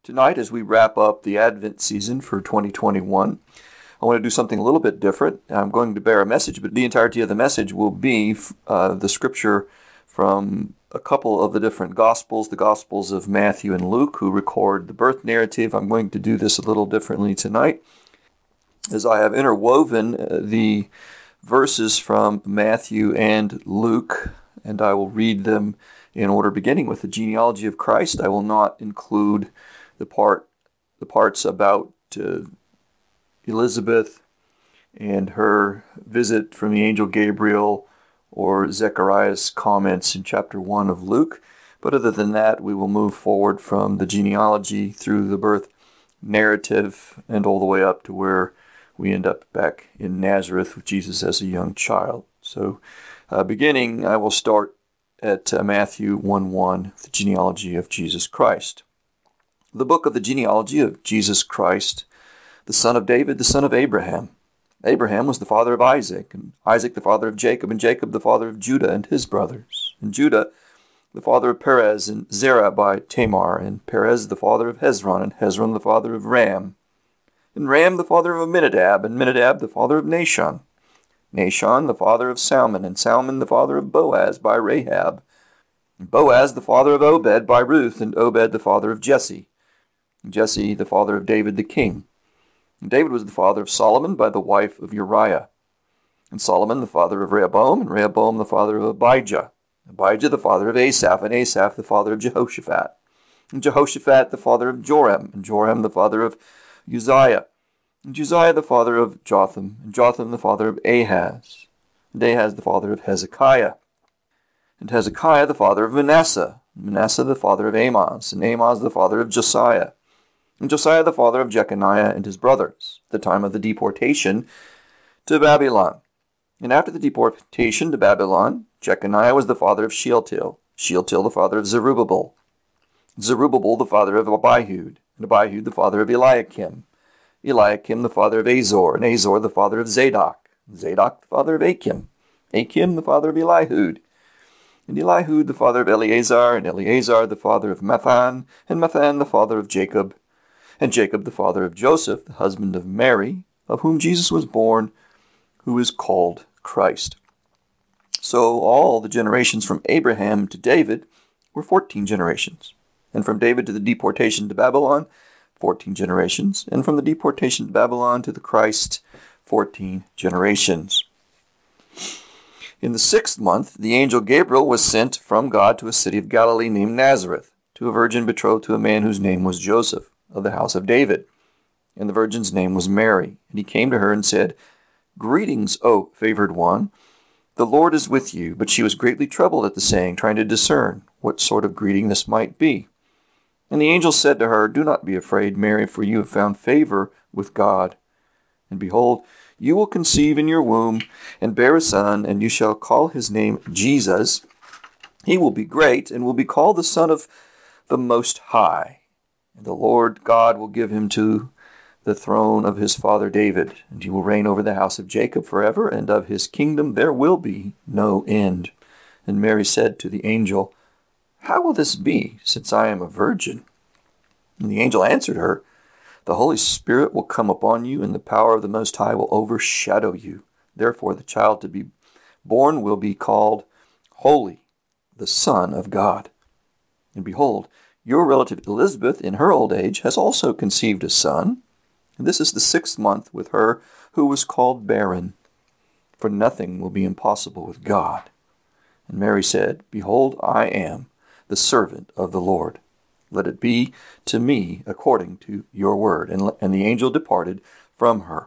Tonight, as we wrap up the Advent season for 2021, I want to do something a little bit different. I'm going to bear a message, but the entirety of the message will be the scripture from a couple of the different Gospels, the Gospels of Matthew and Luke, who record the birth narrative. I'm going to do this a little differently tonight, as I have interwoven the verses from Matthew and Luke, and I will read them in order, beginning with the genealogy of Christ. I will not include the parts about Elizabeth and her visit from the angel Gabriel, or Zechariah's comments in chapter 1 of Luke. But other than that, we will move forward from the genealogy through the birth narrative and all the way up to where we end up back in Nazareth with Jesus as a young child. So beginning, I will start at Matthew 1:1, the genealogy of Jesus Christ. The book of the genealogy of Jesus Christ, the son of David, the son of Abraham. Abraham was the father of Isaac, and Isaac the father of Jacob, and Jacob the father of Judah and his brothers. And Judah the father of Perez, and Zerah by Tamar, and Perez the father of Hezron, and Hezron the father of Ram. And Ram the father of Amminadab, and Amminadab the father of Nahshon. Nahshon the father of Salmon, and Salmon the father of Boaz by Rahab. And Boaz the father of Obed by Ruth, and Obed the father of Jesse. And Jesse the father of David the king. And David was the father of Solomon by the wife of Uriah. And Solomon the father of Rehoboam, and Rehoboam the father of Abijah. Abijah the father of Asaph, and Asaph the father of Jehoshaphat. And Jehoshaphat the father of Joram, and Joram the father of Uzziah. And Uzziah the father of Jotham, and Jotham the father of Ahaz. And Ahaz the father of Hezekiah. And Hezekiah the father of Manasseh, and Manasseh the father of Amoz, and Amoz the father of Josiah. And Josiah the father of Jeconiah and his brothers, at the time of the deportation to Babylon. And after the deportation to Babylon, Jeconiah was the father of Shealtiel, Shealtiel the father of Zerubbabel, Zerubbabel the father of Abihud, and Abihud the father of Eliakim, Eliakim the father of Azor, and Azor the father of Zadok, Zadok the father of Achim, Achim the father of Elihud, and Elihud the father of Eleazar, and Eleazar the father of Mathan, and Mathan the father of Jacob, and Jacob the father of Joseph, the husband of Mary, of whom Jesus was born, who is called Christ. So all the generations from Abraham to David were 14 generations, and from David to the deportation to Babylon, 14 generations, and from the deportation to Babylon to the Christ, 14 generations. In the 6th month, the angel Gabriel was sent from God to a city of Galilee named Nazareth, to a virgin betrothed to a man whose name was Joseph, of the house of David. And the virgin's name was Mary. And he came to her and said, "Greetings, O favored one, the Lord is with you." But she was greatly troubled at the saying, trying to discern what sort of greeting this might be. And the angel said to her, "Do not be afraid, Mary, for you have found favor with God. And behold, you will conceive in your womb and bear a son, and you shall call his name Jesus. He will be great and will be called the Son of the Most High. And the Lord God will give him to the throne of his father David, and he will reign over the house of Jacob forever, and of his kingdom there will be no end." And Mary said to the angel, "How will this be, since I am a virgin?" And the angel answered her, "The Holy Spirit will come upon you, and the power of the Most High will overshadow you. Therefore the child to be born will be called Holy, the Son of God. And behold, your relative Elizabeth, in her old age, has also conceived a son. And this is the 6th month with her who was called barren. For nothing will be impossible with God." And Mary said, "Behold, I am the servant of the Lord. Let it be to me according to your word." And the angel departed from her.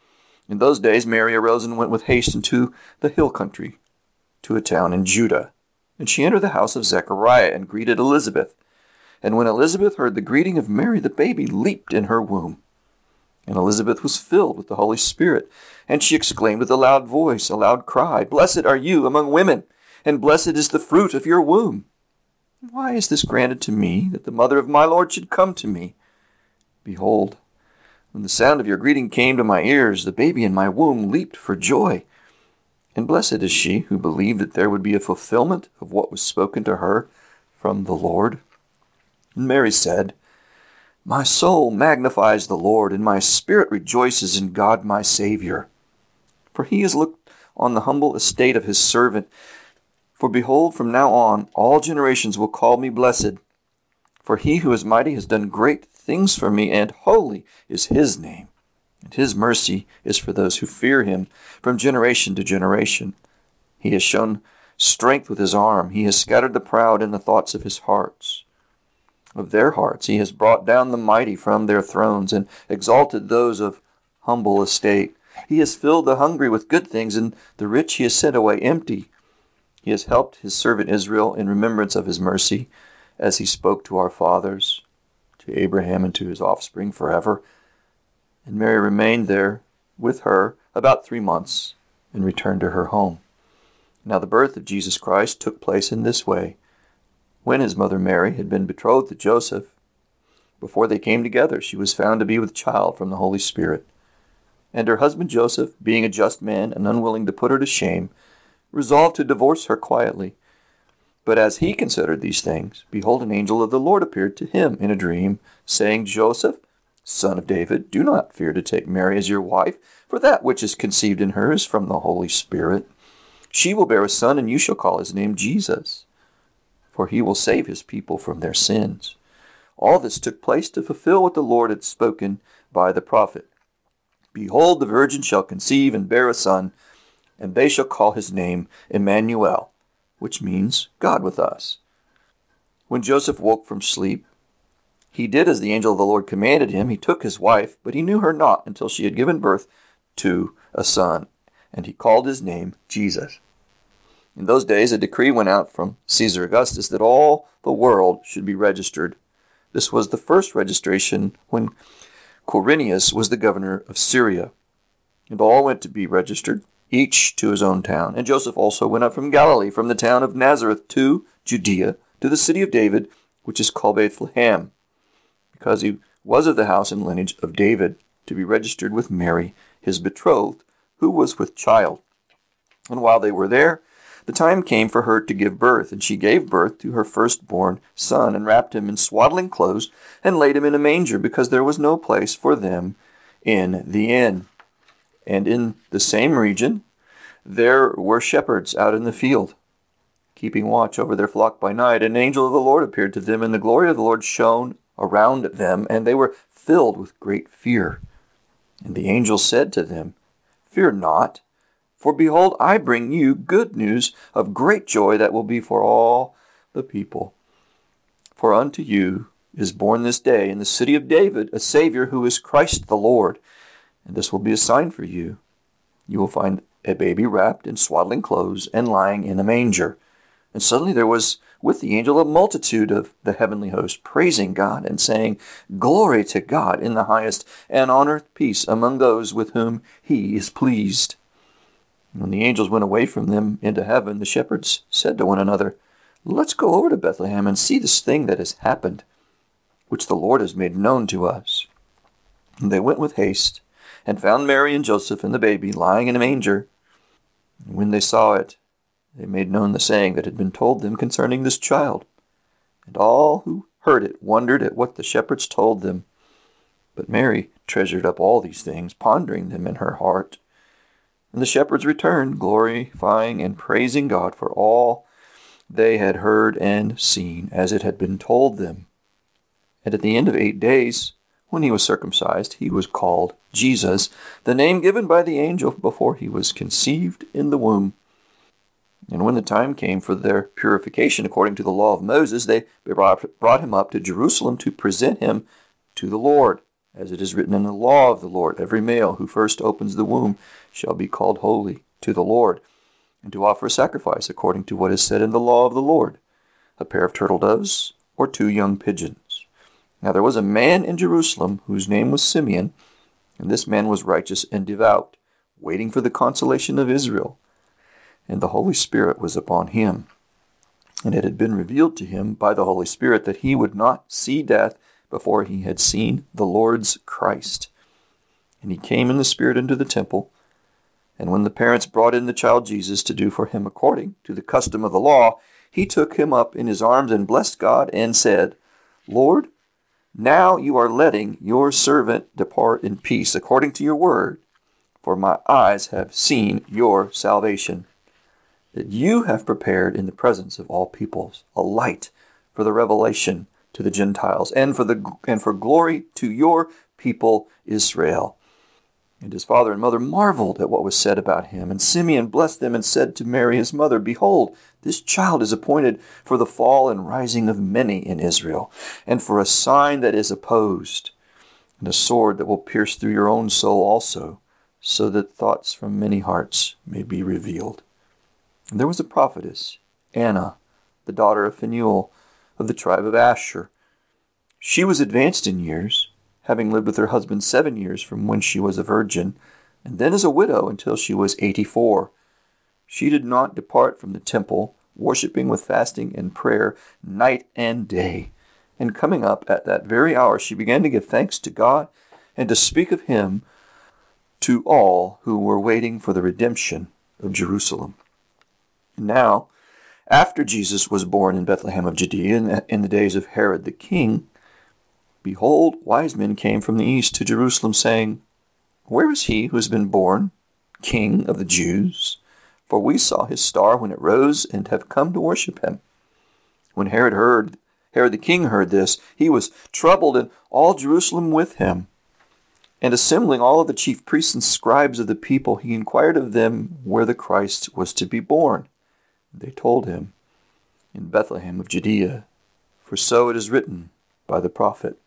In those days Mary arose and went with haste into the hill country, to a town in Judah. And she entered the house of Zechariah and greeted Elizabeth. And when Elizabeth heard the greeting of Mary, the baby leaped in her womb. And Elizabeth was filled with the Holy Spirit, and she exclaimed with a loud voice, a loud cry, "Blessed are you among women, and blessed is the fruit of your womb. Why is this granted to me, that the mother of my Lord should come to me? Behold, when the sound of your greeting came to my ears, the baby in my womb leaped for joy. And blessed is she who believed that there would be a fulfillment of what was spoken to her from the Lord." And Mary said, My soul magnifies the Lord, and my spirit rejoices in God my Savior. For he has looked on the humble estate of his servant. For behold, from now on all generations will call me blessed. For he who is mighty has done great things for me, and holy is his name. And his mercy is for those who fear him from generation to generation. He has shown strength with his arm. He has scattered the proud in the thoughts of his hearts. Of their hearts he has brought down the mighty from their thrones, and exalted those of humble estate. He has filled the hungry with good things, and the rich he has sent away empty. He has helped his servant Israel in remembrance of his mercy, as he spoke to our fathers, to Abraham and to his offspring forever. And Mary remained there with her about 3 months, and returned to her home. Now the birth of Jesus Christ took place in this way. When his mother Mary had been betrothed to Joseph, before they came together, she was found to be with child from the Holy Spirit. And her husband Joseph, being a just man and unwilling to put her to shame, resolved to divorce her quietly. But as he considered these things, behold, an angel of the Lord appeared to him in a dream, saying, Joseph, son of David, do not fear to take Mary as your wife, for that which is conceived in her is from the Holy Spirit. She will bear a son, and you shall call his name Jesus, for he will save his people from their sins. All this took place to fulfill what the Lord had spoken by the prophet. Behold, the virgin shall conceive and bear a son, and they shall call his name Emmanuel, which means God with us. When Joseph woke from sleep, he did as the angel of the Lord commanded him. He took his wife, but he knew her not until she had given birth to a son, and he called his name Jesus. In those days, a decree went out from Caesar Augustus that all the world should be registered. This was the first registration when Quirinius was the governor of Syria. And all went to be registered, each to his own town. And Joseph also went up from Galilee, from the town of Nazareth to Judea, to the city of David, which is called Bethlehem, because he was of the house and lineage of David, to be registered with Mary, his betrothed, who was with child. And while they were there, the time came for her to give birth, and she gave birth to her firstborn son, and wrapped him in swaddling clothes, and laid him in a manger, because there was no place for them in the inn. And in the same region there were shepherds out in the field, keeping watch over their flock by night. And an angel of the Lord appeared to them, and the glory of the Lord shone around them, and they were filled with great fear. And the angel said to them, Fear not, for behold, I bring you good news of great joy that will be for all the people. For unto you is born this day in the city of David a Savior, who is Christ the Lord. And this will be a sign for you. You will find a baby wrapped in swaddling clothes and lying in a manger. And suddenly there was with the angel a multitude of the heavenly host, praising God and saying, Glory to God in the highest, and on earth peace among those with whom he is pleased. When the angels went away from them into heaven, the shepherds said to one another, Let's go over to Bethlehem and see this thing that has happened, which the Lord has made known to us. And they went with haste, and found Mary and Joseph and the baby lying in a manger. And when they saw it, they made known the saying that had been told them concerning this child. And all who heard it wondered at what the shepherds told them. But Mary treasured up all these things, pondering them in her heart. And the shepherds returned, glorifying and praising God for all they had heard and seen, as it had been told them. And at the end of 8 days, when he was circumcised, he was called Jesus, the name given by the angel before he was conceived in the womb. And when the time came for their purification according to the law of Moses, they brought him up to Jerusalem to present him to the Lord. As it is written in the law of the Lord, every male who first opens the womb shall be called holy to the Lord, and to offer a sacrifice according to what is said in the law of the Lord, a pair of turtle doves or 2 young pigeons. Now there was a man in Jerusalem whose name was Simeon, and this man was righteous and devout, waiting for the consolation of Israel. And the Holy Spirit was upon him. And it had been revealed to him by the Holy Spirit that he would not see death before he had seen the Lord's Christ. And he came in the Spirit into the temple. And when the parents brought in the child Jesus to do for him according to the custom of the law, he took him up in his arms and blessed God and said, Lord, Now you are letting your servant depart in peace according to your word, for my eyes have seen your salvation, that you have prepared in the presence of all peoples a light for the revelation to the Gentiles, and for glory to your people Israel. And his father and mother marveled at what was said about him. And Simeon blessed them and said to Mary his mother, Behold, this child is appointed for the fall and rising of many in Israel, and for a sign that is opposed, and a sword that will pierce through your own soul also, so that thoughts from many hearts may be revealed. And there was a prophetess, Anna, the daughter of Phanuel, of the tribe of Asher. She was advanced in years, having lived with her husband 7 years from when she was a virgin, and then as a widow until she was 84. She did not depart from the temple, worshipping with fasting and prayer night and day. And coming up at that very hour, she began to give thanks to God and to speak of him to all who were waiting for the redemption of Jerusalem. Now, after Jesus was born in Bethlehem of Judea in the days of Herod the king, behold, wise men came from the east to Jerusalem, saying, Where is he who has been born, King of the Jews? For we saw his star when it rose, and have come to worship him. When Herod the king heard this, he was troubled, and all Jerusalem with him. And assembling all of the chief priests and scribes of the people, he inquired of them where the Christ was to be born. They told him, In Bethlehem of Judea, for so it is written by the prophet.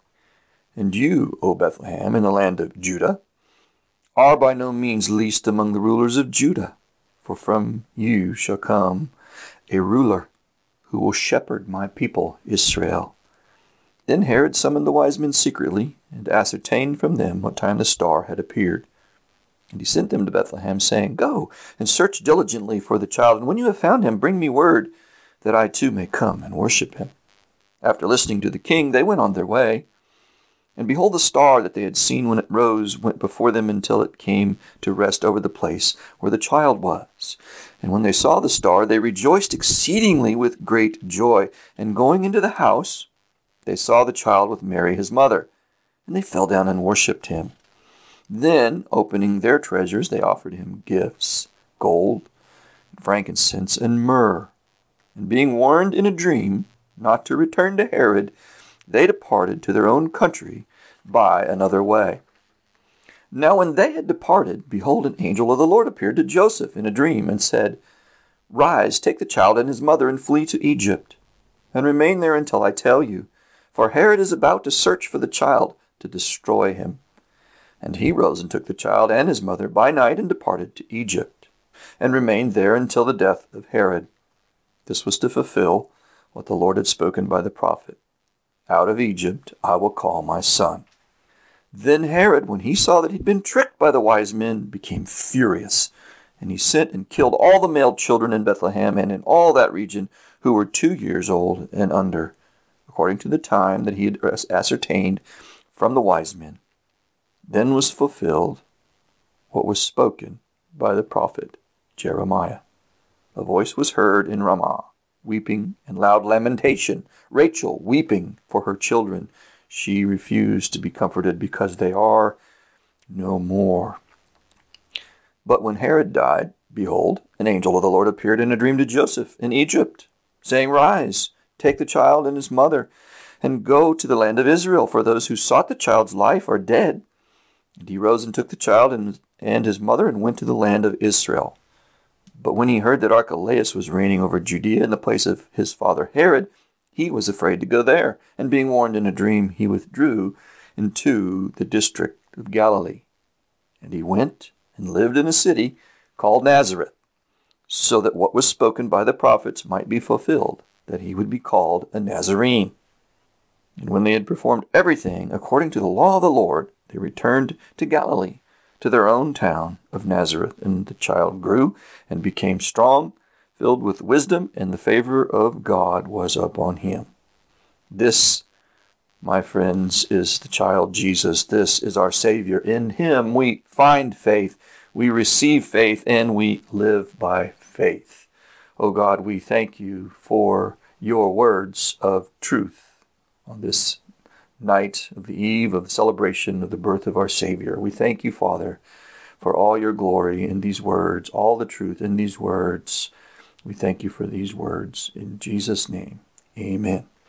And you, O Bethlehem, in the land of Judah, are by no means least among the rulers of Judah, for from you shall come a ruler who will shepherd my people Israel. Then Herod summoned the wise men secretly, and ascertained from them what time the star had appeared. And he sent them to Bethlehem, saying, Go and search diligently for the child, and when you have found him, bring me word, that I too may come and worship him. After listening to the king, they went on their way. And behold, the star that they had seen when it rose went before them until it came to rest over the place where the child was. And when they saw the star, they rejoiced exceedingly with great joy. And going into the house, they saw the child with Mary his mother, and they fell down and worshipped him. Then, opening their treasures, they offered him gifts, gold, frankincense, and myrrh. And being warned in a dream not to return to Herod, they departed to their own country by another way. Now when they had departed, behold, an angel of the Lord appeared to Joseph in a dream, and said, Rise, take the child and his mother, and flee to Egypt, and remain there until I tell you, for Herod is about to search for the child to destroy him. And he rose and took the child and his mother by night, and departed to Egypt, and remained there until the death of Herod. This was to fulfill what the Lord had spoken by the prophet. Out of Egypt I will call my son. Then Herod, when he saw that he had been tricked by the wise men, became furious. And he sent and killed all the male children in Bethlehem and in all that region who were 2 years old and under, according to the time that he had ascertained from the wise men. Then was fulfilled what was spoken by the prophet Jeremiah. A voice was heard in Ramah, weeping and loud lamentation, Rachel weeping for her children. She refused to be comforted because they are no more. But when Herod died, behold, an angel of the Lord appeared in a dream to Joseph in Egypt, saying, Rise, take the child and his mother, and go to the land of Israel, for those who sought the child's life are dead. And he rose and took the child and his mother, and went to the land of Israel. But when he heard that Archelaus was reigning over Judea in the place of his father Herod, he was afraid to go there, and being warned in a dream, he withdrew into the district of Galilee. And he went and lived in a city called Nazareth, so that what was spoken by the prophets might be fulfilled, that he would be called a Nazarene. And when they had performed everything according to the law of the Lord, they returned to Galilee, to their own town of Nazareth. And the child grew and became strong, filled with wisdom, and the favor of God was upon him. This, my friends, is the child Jesus. This is our Savior. In him we find faith, we receive faith, and we live by faith. O God, we thank you for your words of truth on this night of the eve of the celebration of the birth of our Savior. We thank you, Father, for all your glory in these words, all the truth in these words. We thank you for these words. In Jesus' name, amen.